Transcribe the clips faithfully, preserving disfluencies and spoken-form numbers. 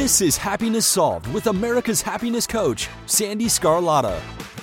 This is Happiness Solved with America's happiness coach, Sandy Scarlatta.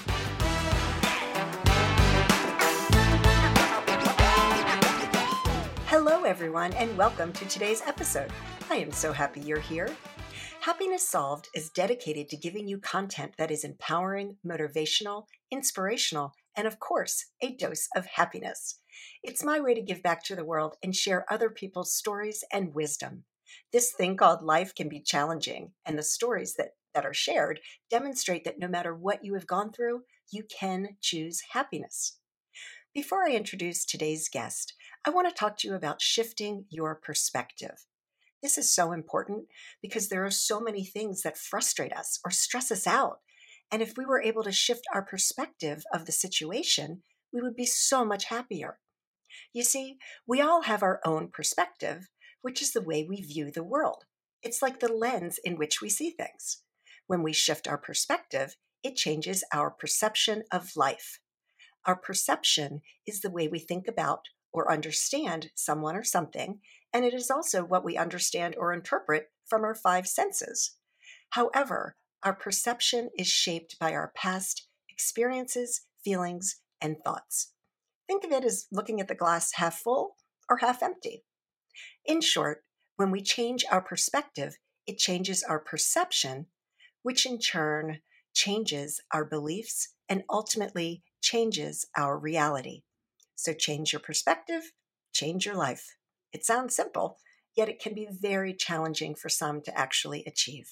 Hello, everyone, and welcome to today's episode. I am so happy you're here. Happiness Solved is dedicated to giving you content that is empowering, motivational, inspirational, and of course, a dose of happiness. It's my way to give back to the world and share other people's stories and wisdom. This thing called life can be challenging, and the stories that, that are shared demonstrate that no matter what you have gone through, you can choose happiness. Before I introduce today's guest, I want to talk to you about shifting your perspective. This is so important because there are so many things that frustrate us or stress us out. And if we were able to shift our perspective of the situation, we would be so much happier. You see, we all have our own perspective, which is the way we view the world. It's like the lens in which we see things. When we shift our perspective, it changes our perception of life. Our perception is the way we think about or understand someone or something, and it is also what we understand or interpret from our five senses. However, our perception is shaped by our past experiences, feelings, and thoughts. Think of it as looking at the glass half full or half empty. In short, when we change our perspective, it changes our perception, which in turn changes our beliefs and ultimately changes our reality. So change your perspective, change your life. It sounds simple, yet it can be very challenging for some to actually achieve.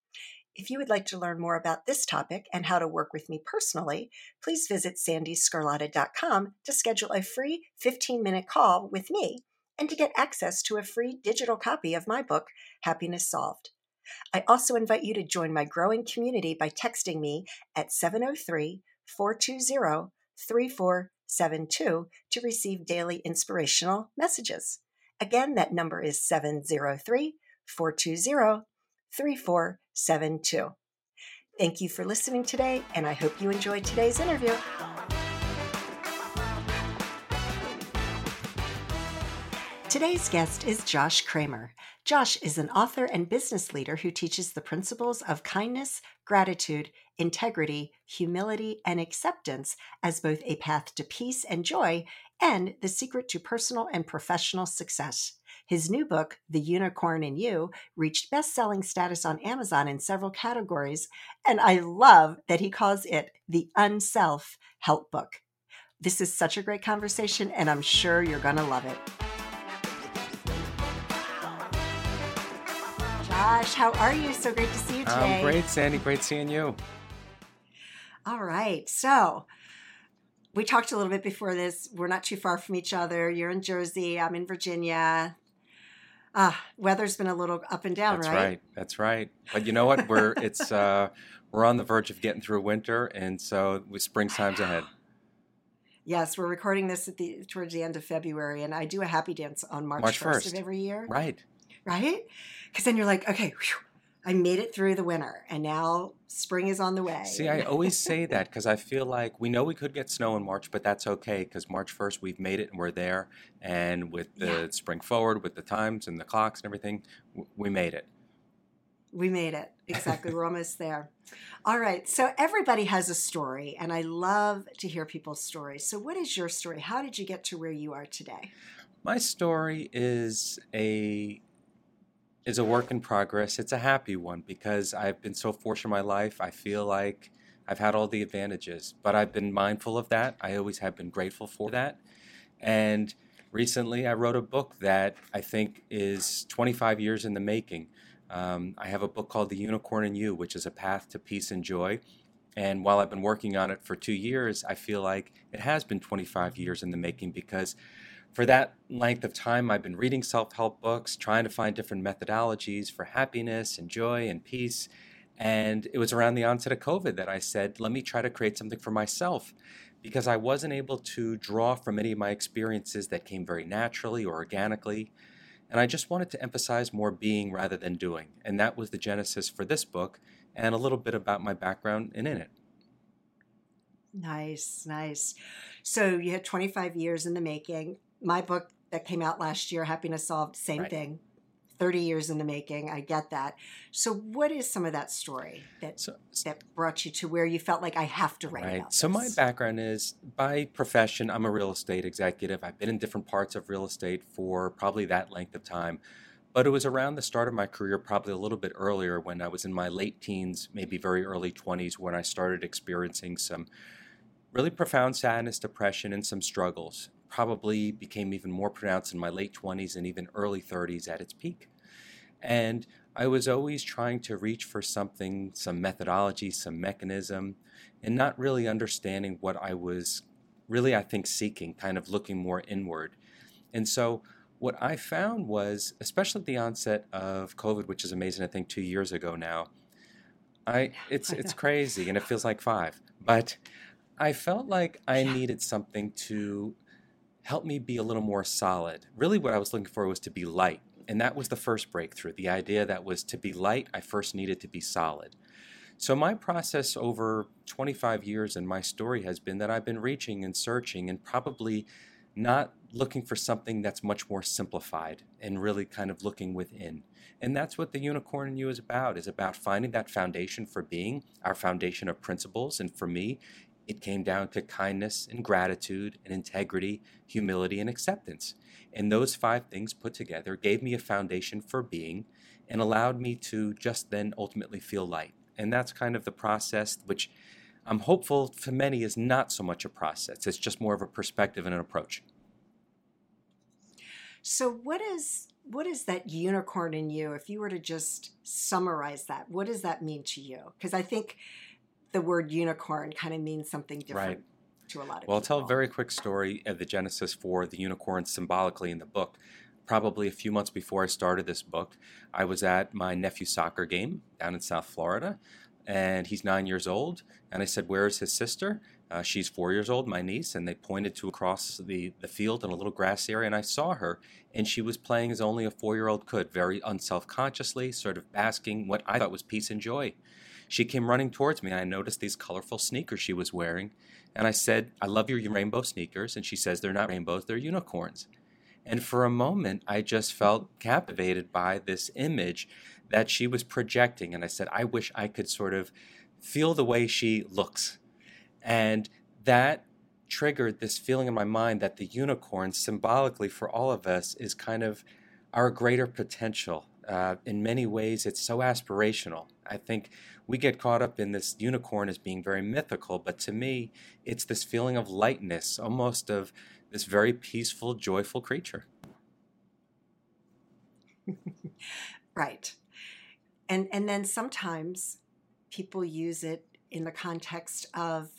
If you would like to learn more about this topic and how to work with me personally, please visit sandy scarlatta dot com to schedule a free fifteen-minute call with me and to get access to a free digital copy of my book, Happiness Solved. I also invite you to join my growing community by texting me at seven oh three, four two zero, three four seven two to receive daily inspirational messages. Again, that number is seven oh three, four two zero, three four seven two. Thank you for listening today, and I hope you enjoyed today's interview. Today's guest is Josh Kramer. Josh is an author and business leader who teaches the principles of kindness, gratitude, integrity, humility, and acceptance as both a path to peace and joy and the secret to personal and professional success. His new book, The Unicorn in You, reached best-selling status on Amazon in several categories, and I love that he calls it the Unself Help Book. This is such a great conversation, and I'm sure you're going to love it. Josh, how are you? So great to see you today. I'm great, Sandy. Great seeing you. All right. So we talked a little bit before this. We're not too far from each other. You're in Jersey. I'm in Virginia. Uh, weather's been a little up and down, That's right? right. That's right. But you know what? We're it's uh, we're on the verge of getting through winter, and so with springtime's ahead. Yes, we're recording this at the towards the end of February, and I do a happy dance on March, March first first of every year. Right. Right? Because then you're like, okay, whew, I made it through the winter, and now spring is on the way. See, I always say that because I feel like we know we could get snow in March, but that's okay because March first we've made it and we're there. And with the Yeah. spring forward, with the times and the clocks and everything, w- we made it. We made it. Exactly. We're almost there. All right. So everybody has a story, and I love to hear people's stories. So what is your story? How did you get to where you are today? My story is a is a work in progress. It's a happy one because I've been so fortunate in my life. I feel like I've had all the advantages, but I've been mindful of that. I always have been grateful for that. And recently I wrote a book that I think is twenty-five years in the making. Um, I have a book called The Unicorn in You, which is a path to peace and joy. And while I've been working on it for two years, I feel like it has been twenty-five years in the making because for that length of time, I've been reading self-help books, trying to find different methodologies for happiness and joy and peace. And it was around the onset of COVID that I said, let me try to create something for myself because I wasn't able to draw from any of my experiences that came very naturally or organically. And I just wanted to emphasize more being rather than doing. And that was the genesis for this book and a little bit about my background in it. Nice, nice. So you had twenty-five years in the making. My book that came out last year, Happiness Solved, same Right. thing. thirty years in the making. I get that. So what is some of that story that So, that brought you to where you felt like I have to write right. about So my this? background is by profession, I'm a real estate executive. I've been in different parts of real estate for probably that length of time. But it was around the start of my career, probably a little bit earlier, when I was in my late teens, maybe very early twenties, when I started experiencing some really profound sadness, depression, and some struggles. Probably became even more pronounced in my late twenties and even early thirties at its peak. And I was always trying to reach for something, some methodology, some mechanism, and not really understanding what I was really, I think, seeking, kind of looking more inward. And so what I found was, especially at the onset of COVID, which is amazing, I think two years ago now, I it's I it's know. crazy and it feels like five, but I felt like I Yeah. needed something to help me be a little more solid. Really, what I was looking for was to be light. And that was the first breakthrough. The idea that was to be light, I first needed to be solid. So, my process over twenty-five years and my story has been that I've been reaching and searching and probably not looking for something that's much more simplified and really kind of looking within. And that's what the Unicorn in You is about, is about finding that foundation for being, our foundation of principles. And for me, it came down to kindness and gratitude and integrity, humility and acceptance. And those five things put together gave me a foundation for being and allowed me to just then ultimately feel light. And that's kind of the process, which I'm hopeful for many is not so much a process. It's just more of a perspective and an approach. So what is what is that unicorn in you? If you were to just summarize that, what does that mean to you? Because I think the word unicorn kind of means something different Right. to a lot of Well, I'll tell a people. very quick story of the genesis for the unicorn symbolically in the book. Probably a few months before I started this book, I was at my nephew's soccer game down in South Florida, and he's nine years old. And I said, "Where is his sister?" Uh, she's four years old, my niece, and they pointed to across the, the field in a little grass area, and I saw her, and she was playing as only a four-year-old could, very unself-consciously, sort of basking what I thought was peace and joy. She came running towards me, and I noticed these colorful sneakers she was wearing, and I said, "I love your rainbow sneakers," and she says, "They're not rainbows, they're unicorns." And for a moment, I just felt captivated by this image that she was projecting, and I said, "I wish I could sort of feel the way she looks." And that triggered this feeling in my mind that the unicorn, symbolically for all of us, is kind of our greater potential. Uh, in many ways, it's so aspirational. I think we get caught up in this unicorn as being very mythical, but to me, it's this feeling of lightness, almost of this very peaceful, joyful creature. Right. And and then sometimes people use it in the context of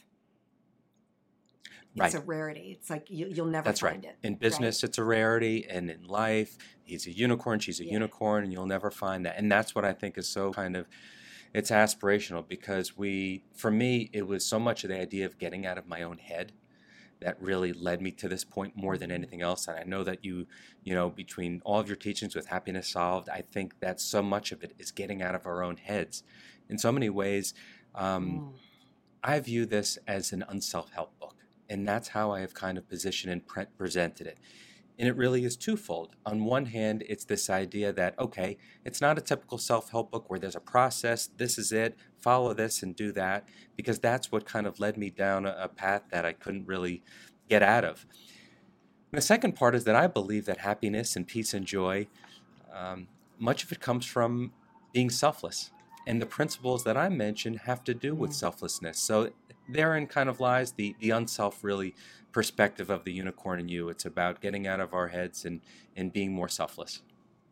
it's Right. a rarity. It's like you, you'll never That's right. find it, In right? business, it's a rarity, and in life, he's a unicorn, she's a Yeah. unicorn, and you'll never find that. And that's what I think is so kind of, it's aspirational because we, for me, it was so much of the idea of getting out of my own head that really led me to this point more than anything else. And I know that you, you know, between all of your teachings with Happiness Solved, I think that so much of it is getting out of our own heads. In so many ways, um, Mm. I view this as an unself-help book. And that's how I have kind of positioned and pre- presented it. And it really is twofold. On one hand, it's this idea that, okay, it's not a typical self-help book where there's a process, this is it, follow this and do that, because that's what kind of led me down a, a path that I couldn't really get out of. And the second part is that I believe that happiness and peace and joy, um, much of it comes from being selfless. And the principles that I mentioned have to do with Mm. selflessness. So therein kind of lies the, the unself really perspective of the unicorn in you. It's about getting out of our heads and, and being more selfless.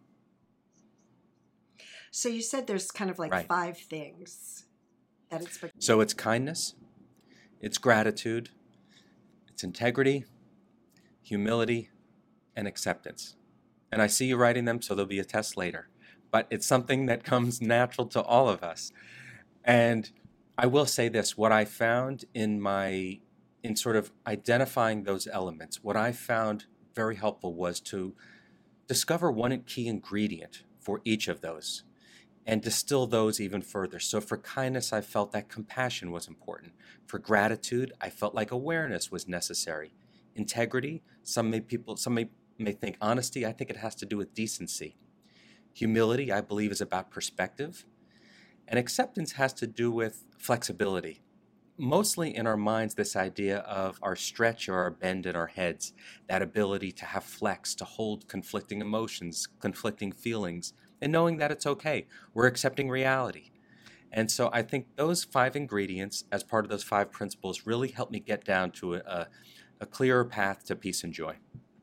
So you said there's kind of like Right. five things that it's. So it's kindness, it's gratitude, it's integrity, humility, and acceptance. And I see you writing them, so there'll be a test later. But it's something that comes natural to all of us. And I will say this, what I found in my, in sort of identifying those elements, what I found very helpful was to discover one key ingredient for each of those and distill those even further. So for kindness, I felt that compassion was important. For gratitude, I felt like awareness was necessary. Integrity, some may people, some may, may think honesty, I think it has to do with decency. Humility, I believe, is about perspective. And acceptance has to do with flexibility. Mostly in our minds, this idea of our stretch or our bend in our heads, that ability to have flex, to hold conflicting emotions, conflicting feelings, and knowing that it's okay. We're accepting reality. And so I think those five ingredients, as part of those five principles, really help me get down to a, a clearer path to peace and joy.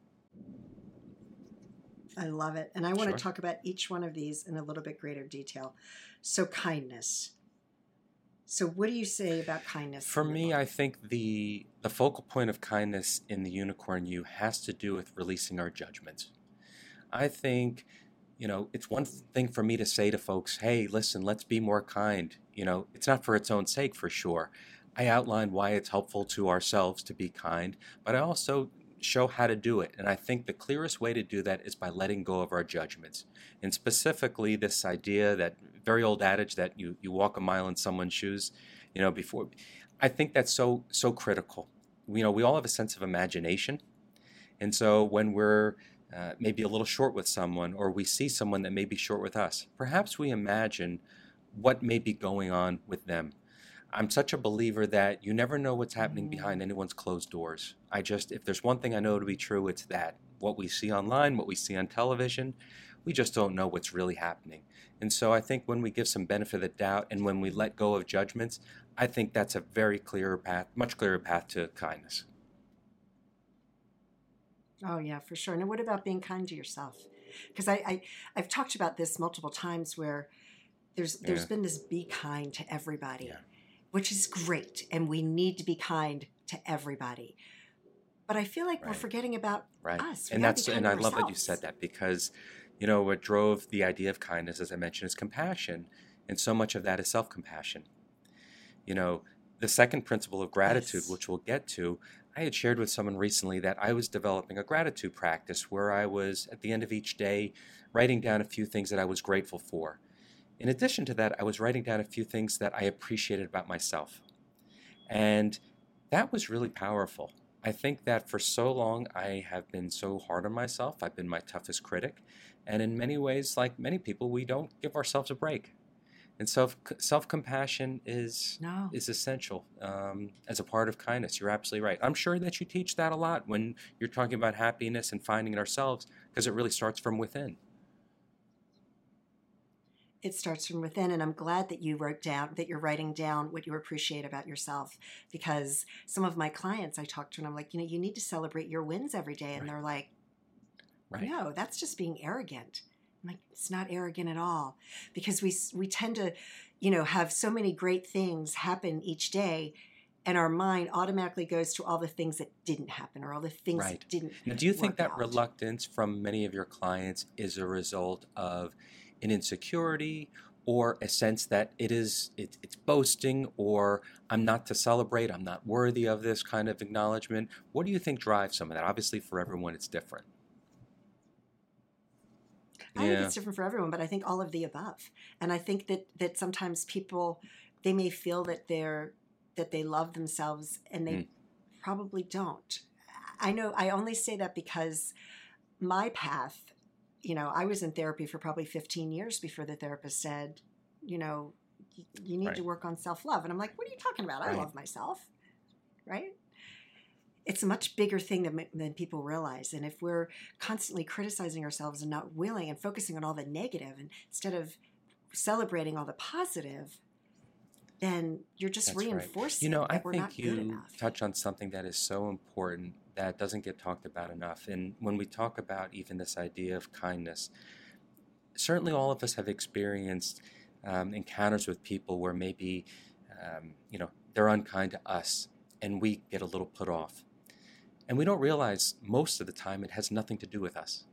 I love it. And I want Sure. to talk about each one of these in a little bit greater detail. So kindness. So what do you say about kindness? For in the me, book? I think the the focal point of kindness in the Unicorn You has to do with releasing our judgments. I think, you know, it's one thing for me to say to folks, hey, listen, let's be more kind. You know, it's not for its own sake, for sure. I outline why it's helpful to ourselves to be kind, but I also show how to do it. And I think the clearest way to do that is by letting go of our judgments. And specifically this idea, that very old adage that you, you walk a mile in someone's shoes, you know, before, I think that's so, so critical. You know, we all have a sense of imagination. And so when we're uh, maybe a little short with someone, or we see someone that may be short with us, perhaps we imagine what may be going on with them. I'm such a believer that you never know what's happening behind anyone's closed doors. I just, if there's one thing I know to be true, it's that. What we see online, what we see on television, we just don't know what's really happening. And so I think when we give some benefit of the doubt and when we let go of judgments, I think that's a very clearer path, much clearer path to kindness. Oh yeah, for sure. And what about being kind to yourself? Because I, I I've talked about this multiple times where there's there's Yeah. been this be kind to everybody, Yeah. which is great, and we need to be kind to everybody. But I feel like we're Right. forgetting about Right. us. We And gotta that's be kind and to I love that you ourselves. said that, because you know what drove the idea of kindness, as I mentioned, is compassion. And so much of that is self-compassion. You know, the second principle of gratitude, Yes. which we'll get to, I had shared with someone recently that I was developing a gratitude practice where I was, at the end of each day, writing down a few things that I was grateful for. In addition to that, I was writing down a few things that I appreciated about myself. And that was really powerful. I think that for so long I have been so hard on myself. I've been my toughest critic. And in many ways, like many people, we don't give ourselves a break. And self self-compassion is No. is essential um, as a part of kindness. You're absolutely right. I'm sure that you teach that a lot when you're talking about happiness and finding it ourselves, because it really starts from within. It starts from within, and I'm glad that you wrote down that you're writing down what you appreciate about yourself, because some of my clients I talk to and I'm like, you know, you need to celebrate your wins every day, and Right. they're like, Right. no, that's just being arrogant. I'm like, it's not arrogant at all, because we we tend to, you know, have so many great things happen each day, and our mind automatically goes to all the things that didn't happen or all the things Right. that didn't Now, do you think work that out. reluctance from many of your clients is a result of an insecurity, or a sense that it is it, it's boasting, or I'm not to celebrate, I'm not worthy of this kind of acknowledgement? What do you think drives some of that? Obviously, for everyone, it's different. I think Yeah. it's different for everyone, but I think all of the above. And I think that that sometimes people, they may feel that they're that they love themselves, and they Mm. probably don't. I know I only say that because my path, you know, I was in therapy for probably fifteen years before the therapist said, you know, "Y- you need Right. to work on self-love." And I'm like, what are you talking about? I Right. love myself, right? It's a much bigger thing than, than people realize. And if we're constantly criticizing ourselves and not willing and focusing on all the negative, and instead of celebrating all the positive, then you're just That's right. reinforcing You know, I that we're not think good you enough. touch on something that is so important that doesn't get talked about enough. And when we talk about even this idea of kindness, certainly all of us have experienced um, encounters with people where maybe, um, you know, they're unkind to us and we get a little put off. And we don't realize most of the time it has nothing to do with us.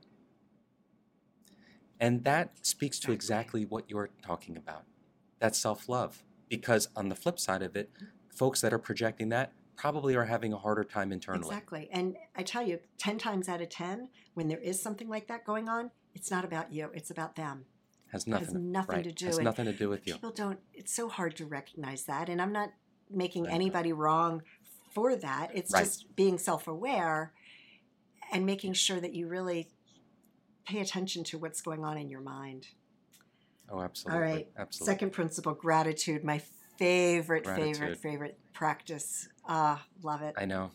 And that speaks to Exactly. exactly what you're talking about. That's self-love. Because on the flip side of it, folks that are projecting that probably are having a harder time internally. Exactly. And I tell you, ten times out of ten, when there is something like that going on, it's not about you, it's about them. Has It has nothing, nothing right. to do Has with nothing to do with you. People don't, it's so hard to recognize that. And I'm not making Right. anybody wrong for that. It's Right. just being self aware and making sure that you really pay attention to what's going on in your mind. Oh, All absolutely. right. Absolutely. Second principle, gratitude. My favorite, favorite, Gratitude. favorite practice. Ah, love it. I know.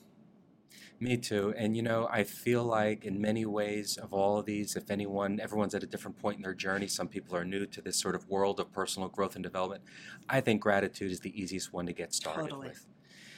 Me too. And you know, I feel like in many ways of all of these, if anyone, everyone's at a different point in their journey. Some people are new to this sort of world of personal growth and development. I think gratitude is the easiest one to get started Totally. with.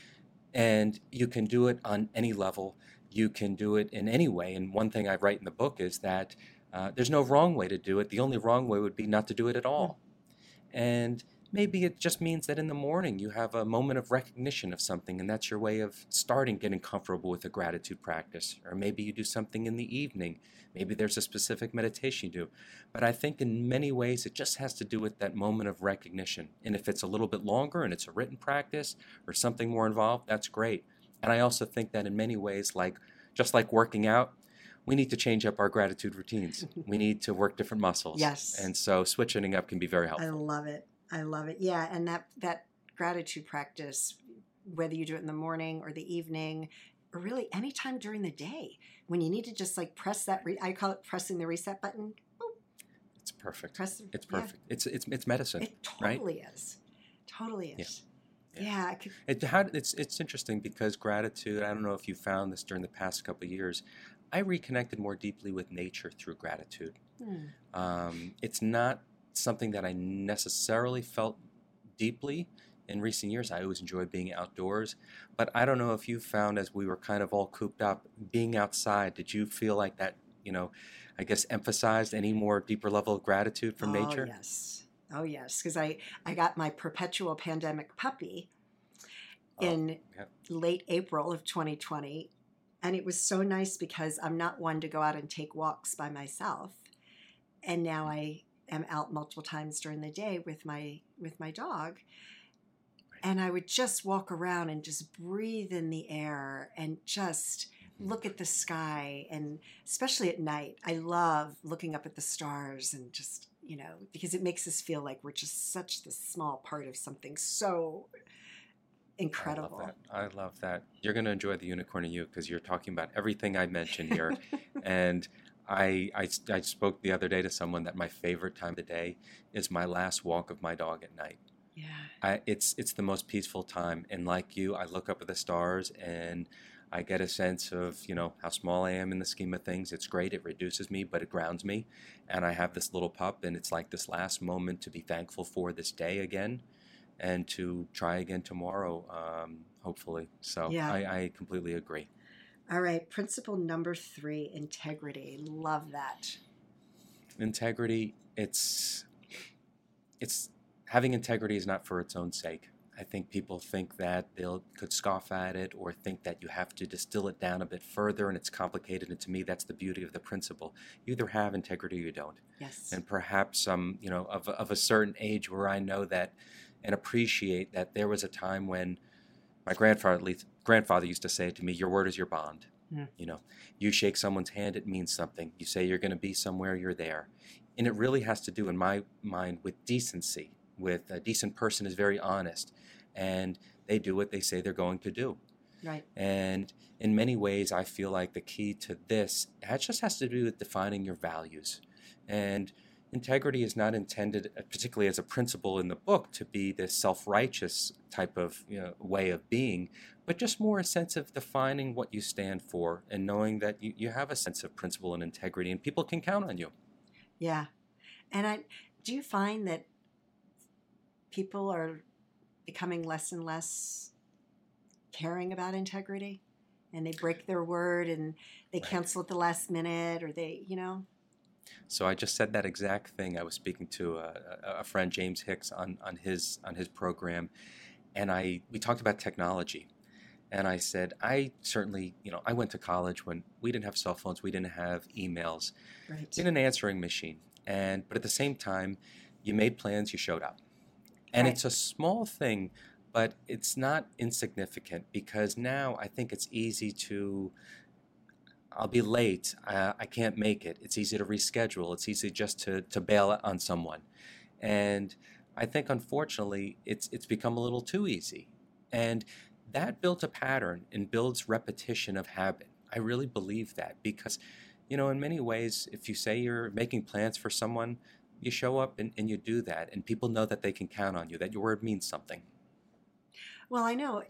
And you can do it on any level. You can do it in any way. And one thing I write in the book is that uh, there's no wrong way to do it. The only wrong way would be not to do it at all. And maybe it just means that in the morning you have a moment of recognition of something, and that's your way of starting getting comfortable with a gratitude practice. Or maybe you do something in the evening. Maybe there's a specific meditation you do. But I think in many ways it just has to do with that moment of recognition. And if it's a little bit longer and it's a written practice or something more involved, that's great. And I also think that in many ways, like just like working out, we need to change up our gratitude routines. We need to work different muscles. Yes. And so switching up can be very I helpful. love it. I love it. Yeah, and that that gratitude practice, whether you do it in the morning or the evening, or really anytime during the day, when you need to just like press that, re- I call it pressing the reset button. Boop, It's perfect. press. It's yeah. perfect. It's it's it's medicine, It right? totally is. Totally is. Yeah. Yeah. I could, It how it's it's interesting because gratitude. I don't know if you found this during the past couple of years. I reconnected more deeply with nature through gratitude. hmm. Um, it's not something that I necessarily felt deeply in recent years. I always enjoyed being outdoors, but I don't know if you found, as we were kind of all cooped up, being outside, did you feel like that, you know, I guess emphasized any more deeper level of gratitude from oh, nature? yes. Oh, yes. Because I, I got my perpetual pandemic puppy in Oh, yeah. late April of twenty twenty. And it was so nice because I'm not one to go out and take walks by myself. And now I am out multiple times during the day with my with my dog. And I would just walk around and just breathe in the air and just look at the sky. And especially at night, I love looking up at the stars and just, you know, because it makes us feel like we're just such the small part of something so incredible. I love that. I love that. You're going to enjoy the unicorn in you because you're talking about everything I mentioned here. and I, I, I spoke the other day to someone that my favorite time of the day is my last walk of my dog at night. Yeah. I, it's it's the most peaceful time. And like you, I look up at the stars and I get a sense of, you know, how small I am in the scheme of things. It's great. It reduces me, but it grounds me. And I have this little pup, and it's like this last moment to be thankful for this day again and to try again tomorrow, um, hopefully. So Yeah. I, I completely agree. All right. Principle number three, integrity. Love that. Integrity, it's it's having integrity is not for its own sake. I think people think that they'll could scoff at it or think that you have to distill it down a bit further and it's complicated. And to me, that's the beauty of the principle. You either have integrity or you don't. Yes. And perhaps um, you know, of of a certain age where I know that and appreciate that there was a time when my grandfather at least, grandfather used to say to me, "Your word is your bond." Hmm. You know, you shake someone's hand, it means something. You say you're going to be somewhere, you're there. And it really has to do, in my mind, with decency. With a decent person is very honest, and they do what they say they're going to do. Right. And in many ways, I feel like the key to this, it just has to do with defining your values. And integrity is not intended, particularly as a principle in the book, to be this self-righteous type of, you know, way of being, but just more a sense of defining what you stand for and knowing that you, you have a sense of principle and integrity and people can count on you. Yeah. And I do you find that people are becoming less and less caring about integrity, and they break their word and they Right. cancel at the last minute, or they, you know? So I just said that exact thing. I was speaking to a, a a friend, James Hicks, on, on his on his program, and I we talked about technology. And I said, I certainly, you know, I went to college when we didn't have cell phones, we didn't have emails, Right. we had an answering machine. And but at the same time, you made plans, you showed up. And Right. it's a small thing, but it's not insignificant because now I think it's easy to, I'll be late, uh, I can't make it. It's easy to reschedule. It's easy just to, to bail on someone. And I think, unfortunately, it's it's become a little too easy. And that built a pattern and builds repetition of habit. I really believe that because you know, in many ways, if you say you're making plans for someone, you show up and, and you do that, and people know that they can count on you, that your word means something. Well, I know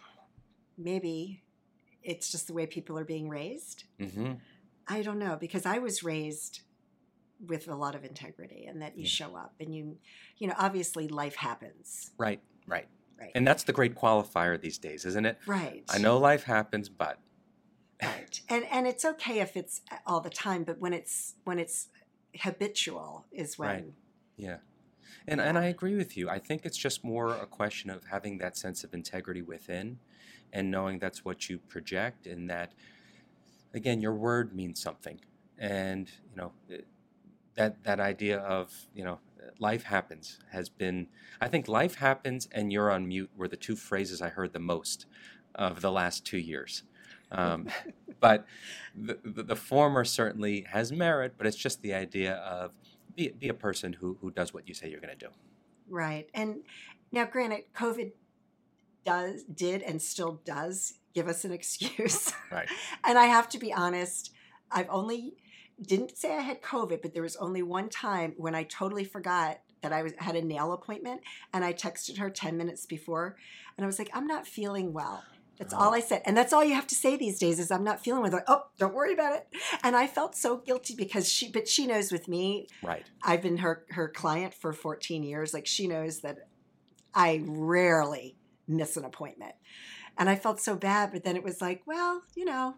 maybe it's just the way people are being raised. Mm-hmm. I don't know, because I was raised with a lot of integrity, and that you Yeah. show up and you, you know, obviously life happens. Right, right. Right. And that's the great qualifier these days, isn't it? Right. I know life happens, but Right. And and it's okay if it's all the time, but when it's when it's habitual is when Right. yeah. And and I agree with you. I think it's just more a question of having that sense of integrity within and knowing that's what you project, and that, again, your word means something. And, you know, it- that that idea of, you know, life happens has been, I think life happens and you're on mute were the two phrases I heard the most of the last two years. Um, but the, the, the former certainly has merit, but it's just the idea of be, be a person who, who does what you say you're going to do. right. And now granted, COVID does did and still does give us an excuse. Right. And I have to be honest, I've only didn't say I had COVID, but there was only one time when I totally forgot that I was had a nail appointment, and I texted her ten minutes before, and I was like, I'm not feeling well. That's all I said. And that's all you have to say these days is I'm not feeling well. Like, oh, don't worry about it. And I felt so guilty because she, but she knows with me, Right. I've been her, her client for fourteen years. Like, she knows that I rarely miss an appointment. And I felt so bad, but then it was like, well, you know.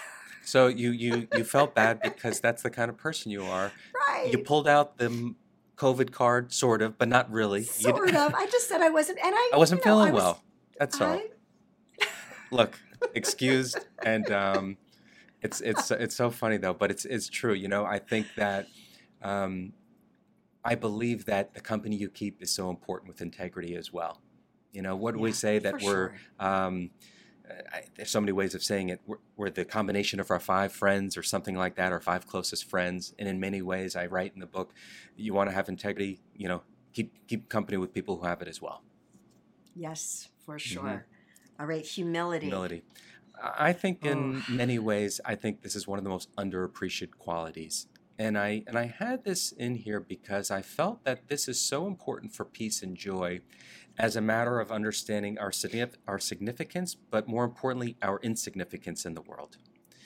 So you, you, you felt bad because that's the kind of person you are. Right. You pulled out the m- COVID card, sort of, but not really. You d- Sort of. I just said I wasn't, and I, I wasn't you know, feeling I was- well. That's all. I- Look, excused, and um, it's it's it's so funny though, but it's it's true. You know, I think that um, I believe that the company you keep is so important with integrity as well. You know, what do we Yeah, say that for we're? sure. Um, I, there's so many ways of saying it. We're, we're the combination of our five friends, or something like that, our five closest friends. And in many ways, I write in the book, you want to have integrity. You know, keep keep company with people who have it as well. Yes, for sure. All right, humility. Humility. I think in Oh. many ways, I think this is one of the most underappreciated qualities. And I and I had this in here because I felt that this is so important for peace and joy as a matter of understanding our signif- our significance, but more importantly, our insignificance in the world.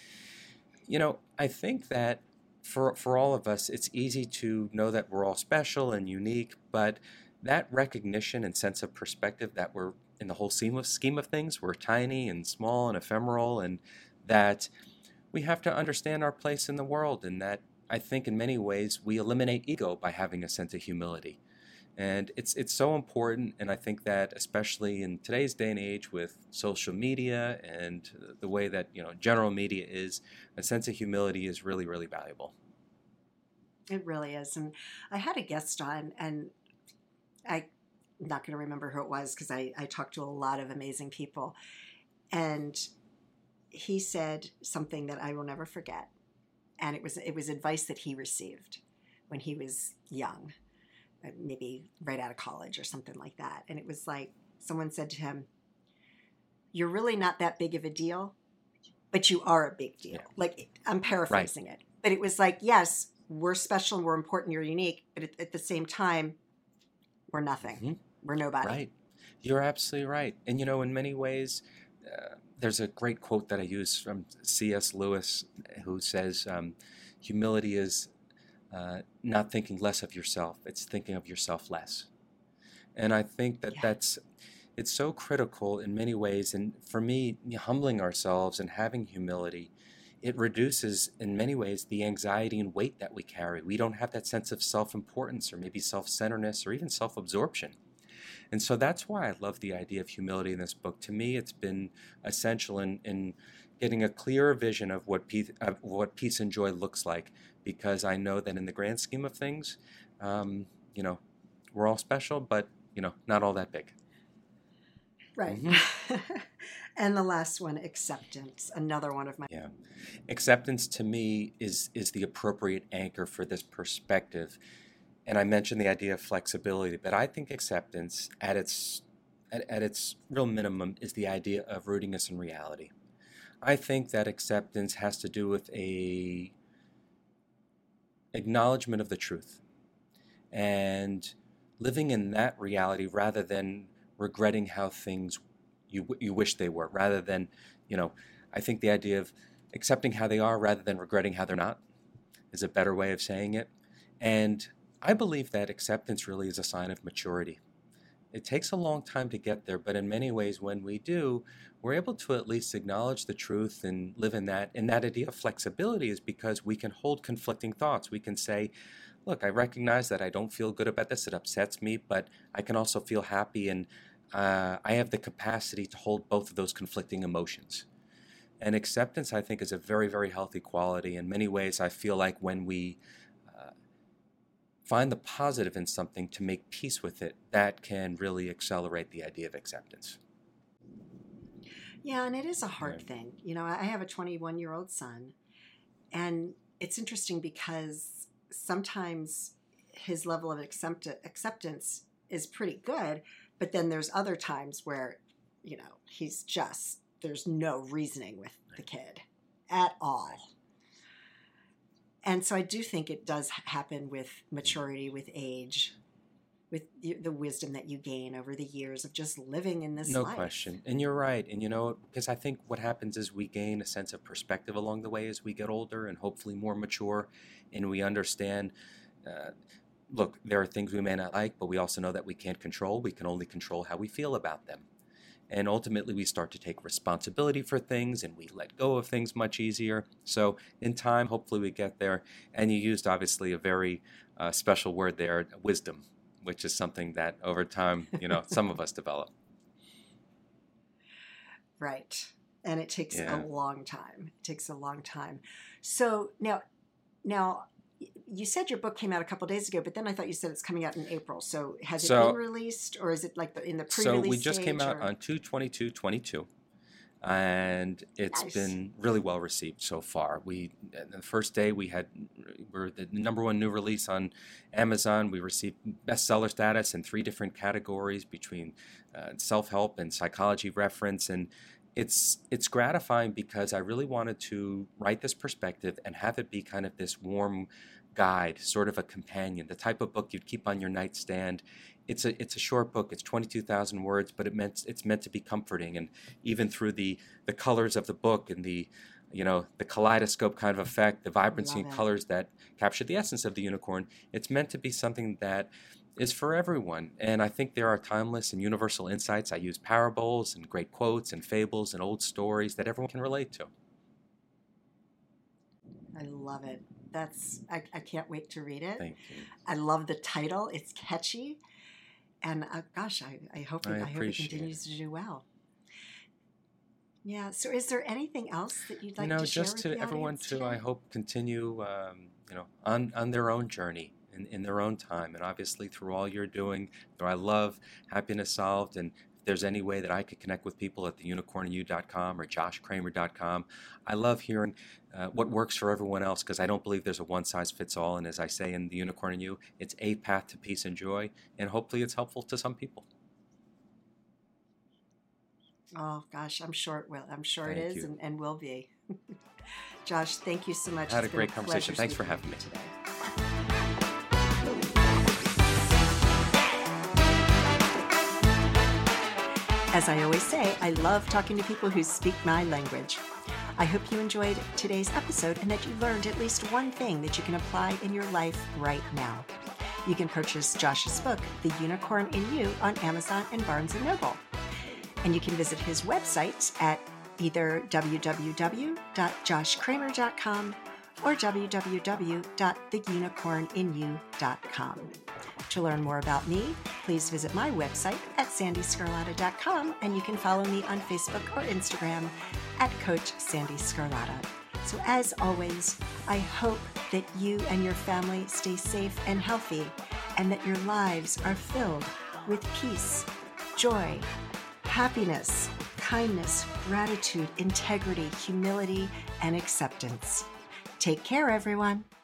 You know, I think that for for all of us, it's easy to know that we're all special and unique, but that recognition and sense of perspective that we're in the whole scheme of, scheme of things, we're tiny and small and ephemeral, and that we have to understand our place in the world, and that I think in many ways we eliminate ego by having a sense of humility. And it's it's so important, and I think that especially in today's day and age with social media and the way that, you know, general media is, a sense of humility is really, really valuable. It really is. And I had a guest on, and I, I'm not going to remember who it was because I, I talked to a lot of amazing people. And he said something that I will never forget. And it was it was advice that he received when he was young, uh, maybe right out of college or something like that. And it was like someone said to him, "You're really not that big of a deal, but you are a big deal." Yeah. Like, I'm paraphrasing it. But it was like, yes, we're special, we're important, you're unique. But at, at the same time, we're nothing. Mhm. We're nobody. Right. You're absolutely right. And, you know, in many ways, uh, there's a great quote that I use from C S Lewis, who says, um, humility is uh, not thinking less of yourself, it's thinking of yourself less. And I think that Yeah. that's, it's so critical in many ways. And for me, humbling ourselves and having humility, it reduces in many ways the anxiety and weight that we carry. We don't have that sense of self-importance or maybe self-centeredness or even self-absorption. And so that's why I love the idea of humility in this book. To me, it's been essential in, in getting a clearer vision of what peace, of what peace and joy looks like, because I know that in the grand scheme of things, um, you know, we're all special, but, you know, not all that big. Right. And the last one, acceptance. Another one of my. Yeah. Acceptance to me is is the appropriate anchor for this perspective. And I mentioned the idea of flexibility, but I think acceptance at its at, at its real minimum is the idea of rooting us in reality. I think that acceptance has to do with a acknowledgement of the truth and living in that reality rather than regretting how things you you wish they were, rather than, you know, I think the idea of accepting how they are rather than regretting how they're not is a better way of saying it. And I believe that acceptance really is a sign of maturity. It takes a long time to get there, but in many ways when we do, we're able to at least acknowledge the truth and live in that. And that idea of flexibility is because we can hold conflicting thoughts. We can say, look, I recognize that I don't feel good about this. It upsets me, but I can also feel happy, and uh, I have the capacity to hold both of those conflicting emotions. And acceptance, I think, is a very, very healthy quality. In many ways, I feel like when we uh, find the positive in something to make peace with it, that can really accelerate the idea of acceptance. Yeah, and it is a hard Yeah. thing. You know, I have a twenty-one-year-old son, and it's interesting because sometimes his level of accept- acceptance is pretty good, but then there's other times where, you know, he's just, there's no reasoning with the kid at all. And so I do think it does happen with maturity, with age, with the the wisdom that you gain over the years of just living in this No life. question. And you're right. And you know, because I think what happens is we gain a sense of perspective along the way as we get older and hopefully more mature, and we understand, uh, look, there are things we may not like, but we also know that we can't control. We can only control how we feel about them. And ultimately, we start to take responsibility for things, and we let go of things much easier. So in time, hopefully we get there. And you used, obviously, a very uh, special word there, wisdom, which is something that over time, you know, some of us develop. Right. And it takes Yeah. a long time. It takes a long time. So now, now y- you said your book came out a couple days ago, but then I thought you said it's coming out in April. So has it So- been released, or is it like the, in the So pre-release we just stage, came out or- on two twenty-two twenty-two, and it's Nice. been really well received so far. We the first day we had we're the number one new release on Amazon. We received bestseller status in three different categories between uh, self-help and psychology reference, and it's it's gratifying because I really wanted to write this perspective and have it be kind of this warm guide, sort of a companion, the type of book you'd keep on your nightstand. It's a it's a short book. It's twenty-two thousand words, but it meant it's meant to be comforting. And even through the the colors of the book and the you know the kaleidoscope kind of effect, the vibrancy Love and it. colors that capture the essence of the unicorn, it's meant to be something that is for everyone. And I think there are timeless and universal insights. I use parables and great quotes and fables and old stories that everyone can relate to. I love it. That's I, I can't wait to read it. Thank you. I love the title. It's catchy, and uh, gosh, I, I hope it, I I, hope it appreciate continues to do well. Yeah. So, is there anything else that you'd like you know, to share just with to the everyone audience to, I today? hope, continue, um, you know, on, on their own journey in, in their own time. And obviously through all you're doing, though I love Happiness Solved, and if there's any way that I could connect with people at the unicorn in you dot com or josh kramer dot com, I love hearing uh, what works for everyone else, because I don't believe there's a one size fits all. And as I say in The Unicorn in You, it's a path to peace and joy. And hopefully it's helpful to some people. Oh gosh, I'm sure it will. I'm sure it Thank is, you. and, and will be. Josh, thank you so much. I had It's a been great conversation. pleasure Thanks for speaking having with me. you today. As I always say, I love talking to people who speak my language. I hope you enjoyed today's episode and that you learned at least one thing that you can apply in your life right now. You can purchase Josh's book, The Unicorn in You, on Amazon and Barnes and Noble. And you can visit his website at either w w w dot josh kramer dot com or w w w dot the unicorn in you dot com. To learn more about me, please visit my website at sandy scarlatta dot com, and you can follow me on Facebook or Instagram at Coach Sandy Scarlatta. So as always, I hope that you and your family stay safe and healthy, and that your lives are filled with peace, joy, happiness, kindness, gratitude, integrity, humility, and acceptance. Take care, everyone.